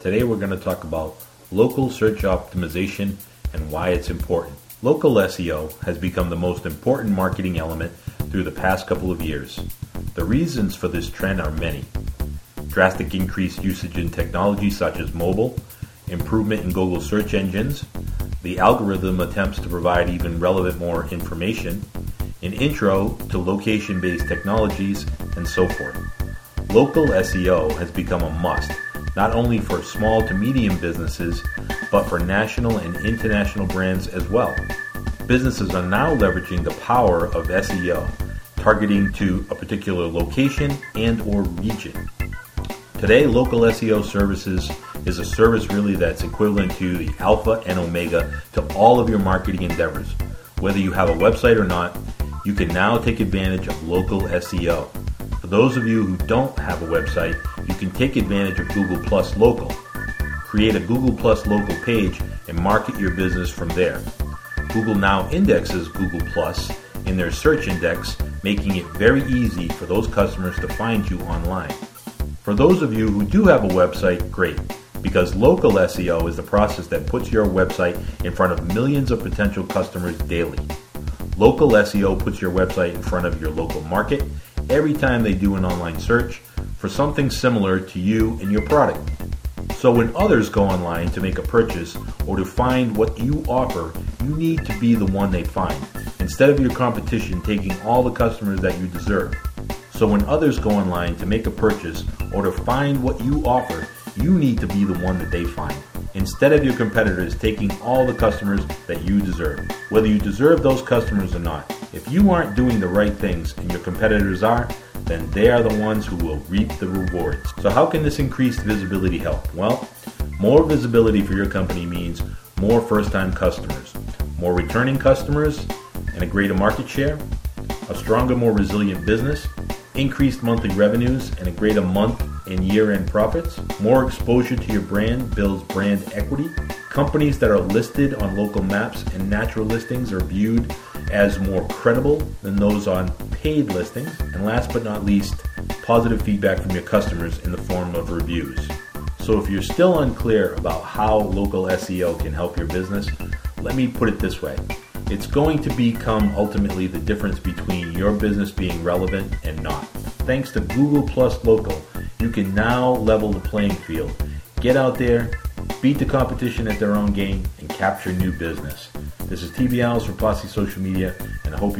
Today we're going to talk about local search optimization and why it's important. Local SEO has become the most important marketing element through the past couple of years. The reasons for this trend are many. Drastic increased usage in technology such as mobile, improvement in Google search engines, the algorithm attempts to provide even relevant more information, an intro to location-based technologies, and so forth. Local SEO has become a must, not only for small to medium businesses, but for national and international brands as well. Businesses are now leveraging the power of SEO, targeting to a particular location and or region. Today, local SEO services is a service really that's equivalent to the alpha and omega to all of your marketing endeavors. Whether you have a website or not, you can now take advantage of local SEO. For those of you who don't have a website, you can take advantage of Google Plus Local. Create a Google Plus Local page and market your business from there. Google now indexes Google Plus in their search index, making it very easy for those customers to find you online. For those of you who do have a website, great, because local SEO is the process that puts your website in front of millions of potential customers daily. Local SEO puts your website in front of your local market every time they do an online search for something similar to you and your product. So when others go online to make a purchase or to find what you offer, you need to be the one they find, instead of your competition taking all the customers that you deserve. So when others go online to make a purchase or to find what you offer, you need to be the one that they find, instead of your competitors taking all the customers that you deserve. Whether you deserve those customers or not, if you aren't doing the right things and your competitors are, then they are the ones who will reap the rewards. So how can this increased visibility help? Well, more visibility for your company means more first-time customers, more returning customers, and a greater market share, a stronger, more resilient business, increased monthly revenues, and a greater month and year-end profits. More exposure to your brand builds brand equity. Companies that are listed on local maps and natural listings are viewed as more credible than those on paid listings. And last but not least, positive feedback from your customers in the form of reviews. So if you're still unclear about how local SEO can help your business, let me put it this way. It's going to become ultimately the difference between your business being relevant and not. Thanks to Google Plus Local, you can now level the playing field. Get out there, beat the competition at their own game, and capture new business. This is TB Alves for Posse Social Media, and I hope you